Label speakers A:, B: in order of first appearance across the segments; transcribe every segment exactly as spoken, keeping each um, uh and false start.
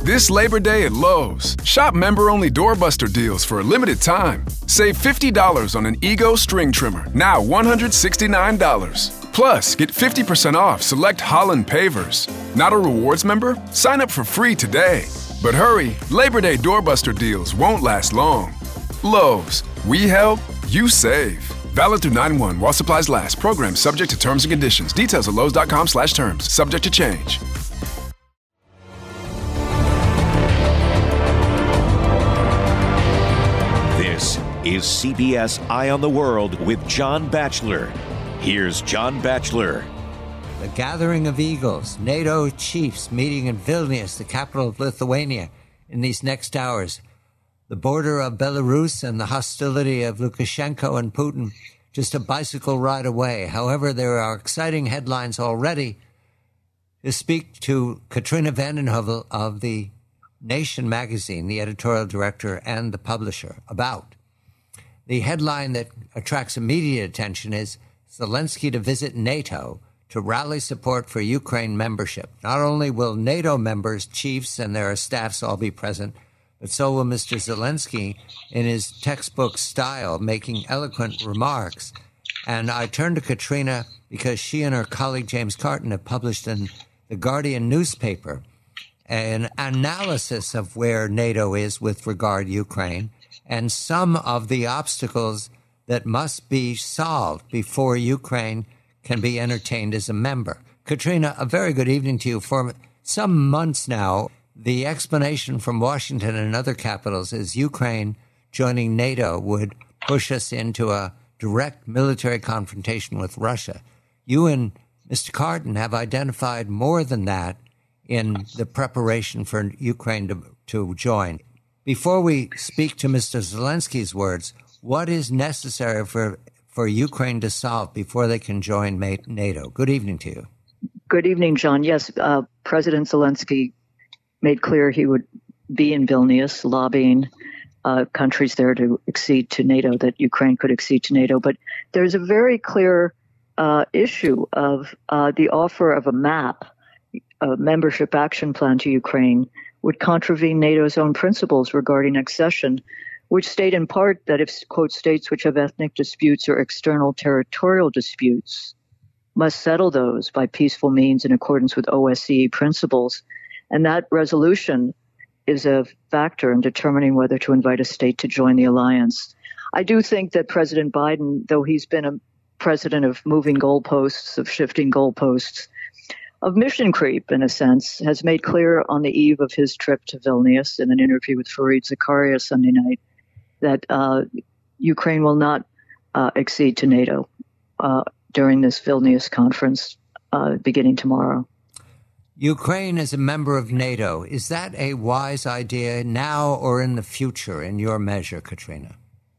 A: This Labor Day at Lowe's, shop member-only doorbuster deals for a limited time. Save fifty dollars on an Ego string trimmer, now one hundred sixty-nine dollars. Plus, get fifty percent off select Holland pavers. Not a rewards member? Sign up for free today. But hurry, Labor Day doorbuster deals won't last long. Lowe's, we help, you save. Valid through nine one while supplies last. Program subject to terms and conditions. Details at lowes.com slash terms. Subject to change.
B: This is C B S Eye on the World with John Batchelor. Here's John Batchelor.
C: The gathering of eagles, NATO chiefs meeting in Vilnius, the capital of Lithuania, in these next hours. The border of Belarus and the hostility of Lukashenko and Putin just a bicycle ride away. However, there are exciting headlines already. To speak to Katrina vanden Heuvel of the Nation magazine, the editorial director and the publisher, about the headline that attracts immediate attention is Zelensky to visit NATO to rally support for Ukraine membership. Not only will NATO members, chiefs, and their staffs all be present, but so will Mister Zelensky in his textbook style, making eloquent remarks. And I turn to Katrina because she and her colleague James Carton have published in the Guardian newspaper an analysis of where NATO is with regard to Ukraine and some of the obstacles that must be solved before Ukraine can be entertained as a member. Katrina, a very good evening to you. For some months now, the explanation from Washington and other capitals is Ukraine joining NATO would push us into a direct military confrontation with Russia. You and Mister Carton have identified more than that in the preparation for Ukraine to, to join. Before we speak to Mister Zelensky's words, what is necessary for, for Ukraine to solve before they can join NATO? Good evening to you.
D: Good evening, John. Yes, uh, President Zelensky made clear he would be in Vilnius lobbying uh, countries there to accede to NATO, that Ukraine could accede to NATO. But there's a very clear uh, issue of uh, the offer of a map, a membership action plan to Ukraine, would contravene NATO's own principles regarding accession, which state in part that if, quote, states which have ethnic disputes or external territorial disputes must settle those by peaceful means in accordance with O S C E principles. And that resolution is a factor in determining whether to invite a state to join the alliance. I do think that President Biden, though he's been a president of moving goalposts, of shifting goalposts, of mission creep, in a sense, has made clear on the eve of his trip to Vilnius in an interview with Fareed Zakaria Sunday night that uh, Ukraine will not uh, accede to NATO uh, during this Vilnius conference uh, beginning tomorrow.
C: Ukraine is a member of NATO. Is that a wise idea now or in the future, in your measure, Katrina?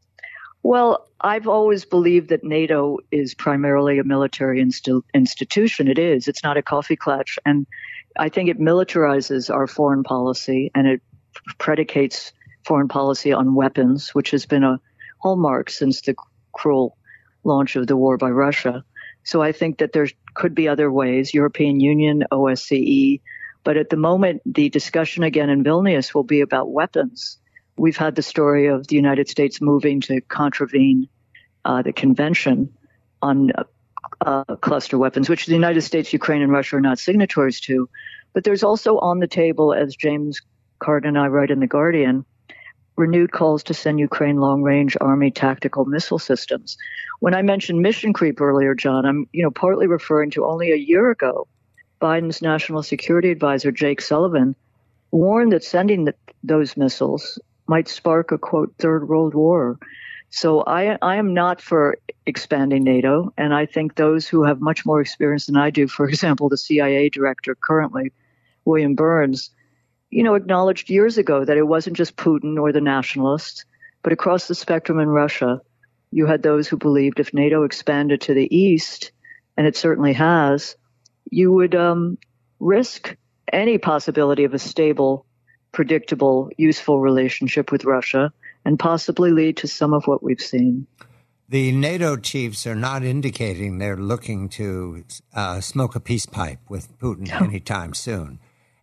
D: Well, I've always believed that NATO is primarily a military inst- institution. It is. It's not a coffee clutch. And I think it militarizes our foreign policy and it predicates foreign policy on weapons, which has been a hallmark since the cruel launch of the war by Russia. So I think that there could be other ways, European Union, O S C E. But at the moment, the discussion again in Vilnius will be about weapons. We've had the story of the United States moving to contravene uh, the convention on uh, cluster weapons, which the United States, Ukraine, and Russia are not signatories to. But there's also on the table, as James Carton and I write in The Guardian, renewed calls to send Ukraine long-range Army tactical missile systems. When I mentioned mission creep earlier, John, I'm you know partly referring to only a year ago, Biden's national security advisor, Jake Sullivan, warned that sending the, those missiles might spark a, quote, third world war. So I, I am not for expanding NATO, and I think those who have much more experience than I do, for example, the C I A director currently, William Burns, you know, acknowledged years ago that it wasn't just Putin or the nationalists, but across the spectrum in Russia, you had those who believed if NATO expanded to the east, and it certainly has, you would um, risk any possibility of a stable, predictable, useful relationship with Russia and possibly lead to some of what we've seen.
C: The NATO chiefs are not indicating they're looking to uh, smoke a peace pipe with Putin anytime soon.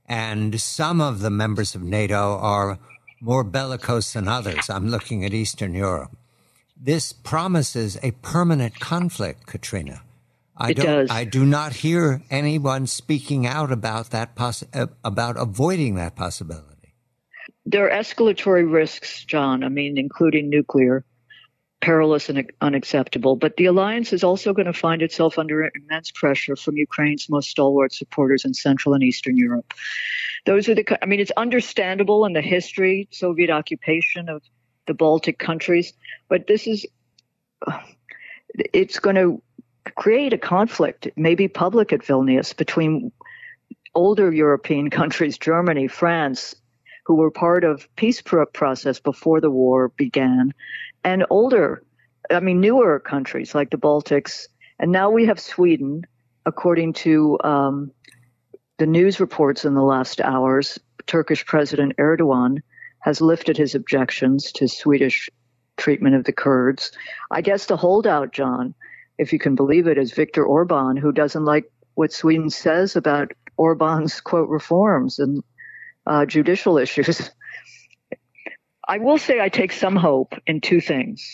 C: And some of the members of NATO are more bellicose than others. I'm looking at Eastern Europe. This promises a permanent conflict, Katrina. I
D: it
C: don't,
D: does.
C: I do not hear anyone speaking out about that, poss- about avoiding that possibility.
D: There are escalatory risks, John, I mean, including nuclear, perilous and unacceptable. But the alliance is also going to find itself under immense pressure from Ukraine's most stalwart supporters in Central and Eastern Europe. Those are the, I mean, it's understandable in the history, Soviet occupation of the Baltic countries, but this is, it's going to create a conflict, maybe public at Vilnius, between older European countries, Germany, France, who were part of peace process before the war began, and older, I mean, newer countries like the Baltics. And now we have Sweden, according to um, the news reports in the last hours. Turkish President Erdogan has lifted his objections to Swedish treatment of the Kurds. I guess the holdout, John, if you can believe it, is Viktor Orban, who doesn't like what Sweden says about Orban's, quote, reforms and uh, judicial issues. I will say I take some hope in two things.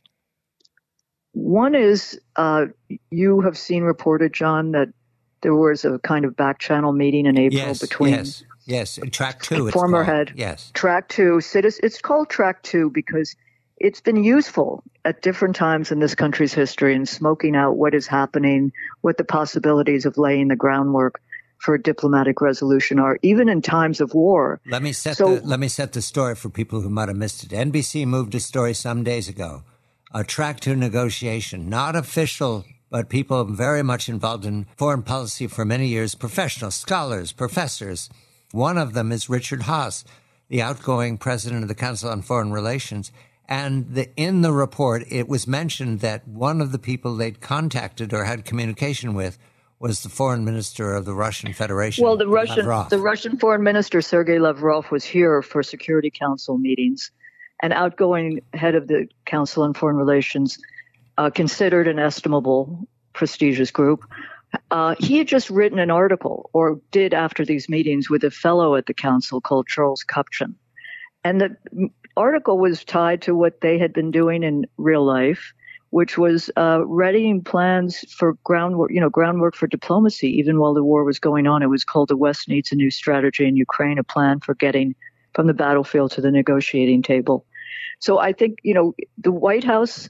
D: One is uh, you have seen reported, John, that there was a kind of back channel meeting in April
C: yes,
D: between
C: yes, yes, track two. It's
D: former
C: called.
D: head,
C: yes,
D: track two. It's called track two because it's been useful at different times in this country's history in smoking out what is happening, what the possibilities of laying the groundwork for a diplomatic resolution are, even in times of war.
C: Let me set
D: so,
C: the let me set the story for people who might have missed it. N B C moved a story some days ago, a track two negotiation, not official, but people very much involved in foreign policy for many years, professionals, scholars, professors. One of them is Richard Haass, the outgoing president of the Council on Foreign Relations. And the, in the report, it was mentioned that one of the people they'd contacted or had communication with was the foreign minister of the Russian Federation.
D: Well, the Russian,
C: Lavrov.
D: the Russian foreign minister, Sergei Lavrov, was here for Security Council meetings. An outgoing head of the Council on Foreign Relations, uh, considered an estimable, prestigious group. Uh, he had just written an article, or did after these meetings, with a fellow at the council called Charles Kupchan. And the article was tied to what they had been doing in real life, which was uh, readying plans for groundwork, you know, groundwork for diplomacy, even while the war was going on. It was called The West Needs a New Strategy in Ukraine, a plan for getting from the battlefield to the negotiating table. So I think, you know, the White House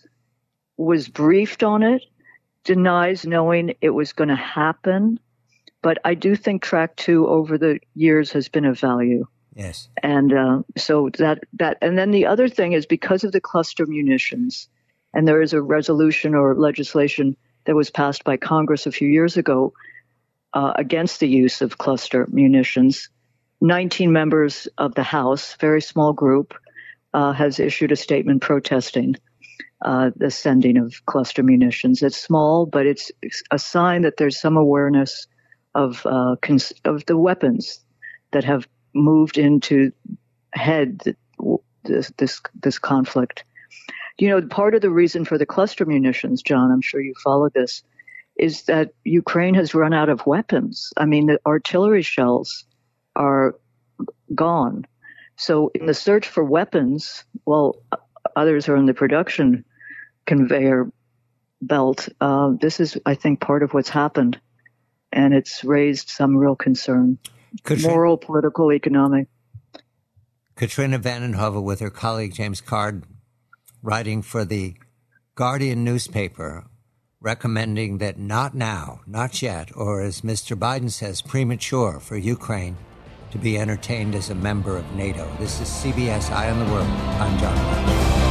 D: was briefed on it, denies knowing it was going to happen. But I do think track two over the years has been of value.
C: Yes.
D: And uh, so that, that, and then the other thing is because of the cluster munitions, and there is a resolution or legislation that was passed by Congress a few years ago uh, against the use of cluster munitions. nineteen members of the House, very small group, uh, has issued a statement protesting uh, the sending of cluster munitions. It's small, but it's a sign that there's some awareness of uh, cons- of the weapons that have moved into head this this this conflict. You know, part of the reason for the cluster munitions, John, I'm sure you follow this, is that Ukraine has run out of weapons. I mean, the artillery shells are gone. So in the search for weapons, well, others are in the production conveyor belt. Uh, this is, I think, part of what's happened. And it's raised some real concern. Katrina, moral, political, economic.
C: Katrina vanden Heuvel with her colleague James Card, writing for the Guardian newspaper, recommending that not now, not yet, or as Mister Biden says, premature for Ukraine to be entertained as a member of NATO. This is C B S Eye on the World. I'm John Biden.